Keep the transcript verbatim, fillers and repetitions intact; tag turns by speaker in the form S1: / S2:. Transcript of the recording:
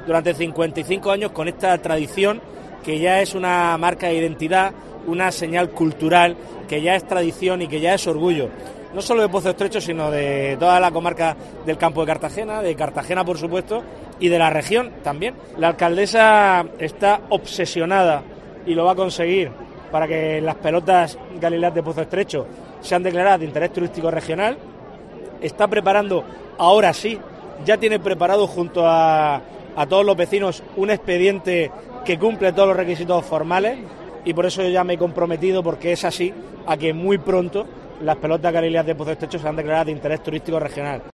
S1: durante cincuenta y cinco años con esta tradición que ya es una marca de identidad, una señal cultural, que ya es tradición y que ya es orgullo, no solo de Pozo Estrecho, sino de toda la comarca del Campo de Cartagena, de Cartagena por supuesto, y de la región también. La alcaldesa está obsesionada, y lo va a conseguir, para que las pelotas Galileas de Pozo Estrecho sean declaradas de interés turístico regional. Está preparando, ahora sí, ya tiene preparado junto a, a todos los vecinos un expediente que cumple todos los requisitos formales, y por eso yo ya me he comprometido, porque es así, a que muy pronto las pelotas Galileas de Pozo Estrecho sean declaradas de interés turístico regional.